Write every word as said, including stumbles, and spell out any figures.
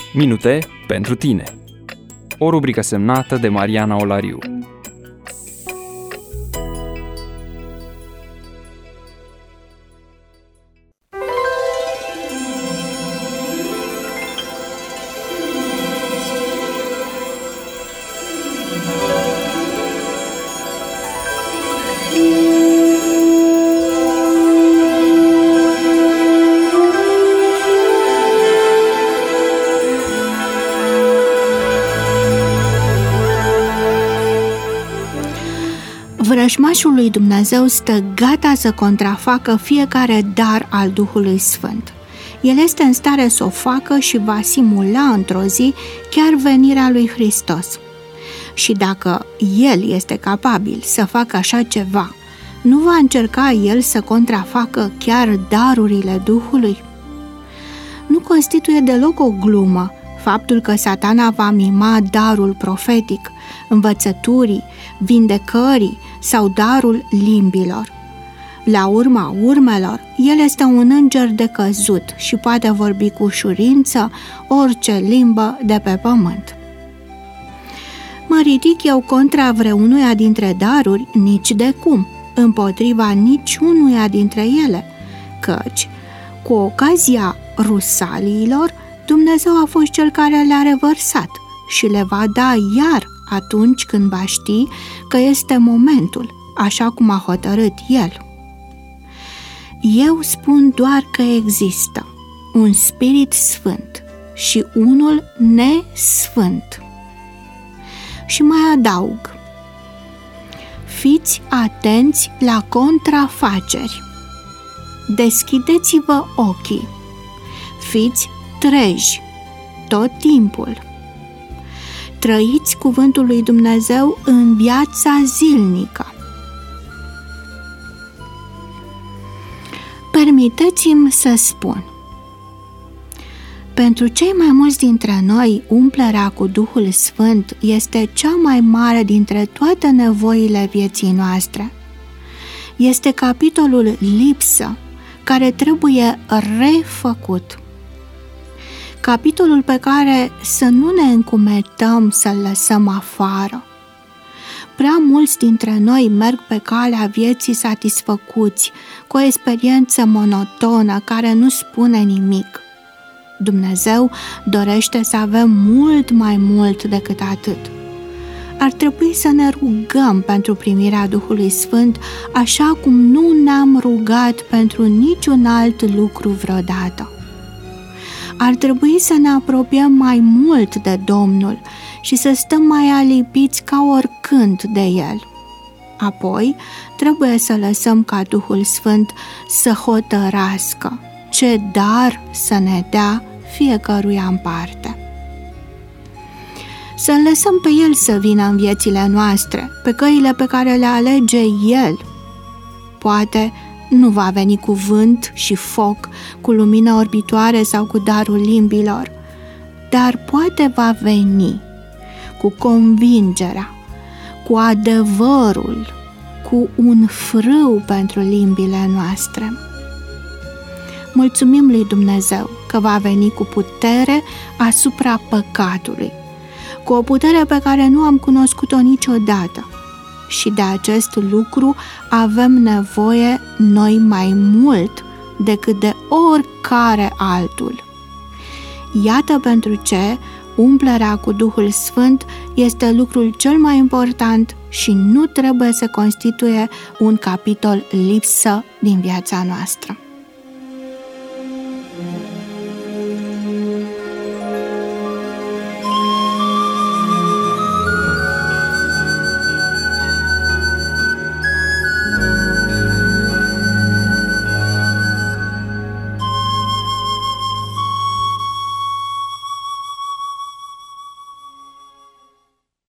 Minute pentru tine. O rubrică semnată de Mariana Olariu. Vrăjmașul lui Dumnezeu stă gata să contrafacă fiecare dar al Duhului Sfânt. El este în stare să o facă și va simula într-o zi chiar venirea lui Hristos. Și dacă el este capabil să facă așa ceva, nu va încerca el să contrafacă chiar darurile Duhului? Nu constituie deloc o glumă faptul că Satana va mima darul profetic, învățăturii, vindecării sau darul limbilor. La urma urmelor, el este un înger decăzut și poate vorbi cu ușurință orice limbă de pe pământ. Mă ridic eu contra vreunuia dintre daruri nici de cum, împotriva niciunuia dintre ele, căci, cu ocazia rusaliilor, Dumnezeu a fost cel care le-a revărsat și le va da iar atunci când va ști că este momentul, așa cum a hotărât El. Eu spun doar că există un Spirit Sfânt și unul nesfânt. Și mai adaug: fiți atenți la contrafaceri, deschideți-vă ochii, fiți treji tot timpul. Trăiți cuvântul lui Dumnezeu în viața zilnică. Permiteți-mi să spun: pentru cei mai mulți dintre noi, umplerea cu Duhul Sfânt este cea mai mare dintre toate nevoile vieții noastre. Este capitolul lipsă care trebuie refăcut. Capitolul pe care să nu ne încumetăm să-l lăsăm afară. Prea mulți dintre noi merg pe calea vieții satisfăcuți, cu o experiență monotonă care nu spune nimic. Dumnezeu dorește să avem mult mai mult decât atât. Ar trebui să ne rugăm pentru primirea Duhului Sfânt, așa cum nu ne-am rugat pentru niciun alt lucru vreodată. Ar trebui să ne apropiem mai mult de Domnul și să stăm mai alipiți ca oricând de El. Apoi, trebuie să lăsăm ca Duhul Sfânt să hotărască ce dar să ne dea fiecăruia în parte. Să lăsăm pe El să vină în viețile noastre, pe căile pe care le alege El. Poate nu va veni cu vânt și foc, cu lumină orbitoare sau cu darul limbilor, dar poate va veni cu convingerea, cu adevărul, cu un frâu pentru limbile noastre. Mulțumim lui Dumnezeu că va veni cu putere asupra păcatului, cu o putere pe care nu am cunoscut-o niciodată. Și de acest lucru avem nevoie noi mai mult decât de oricare altul. Iată pentru ce umplerea cu Duhul Sfânt este lucrul cel mai important și nu trebuie să constituie un capitol lipsă din viața noastră.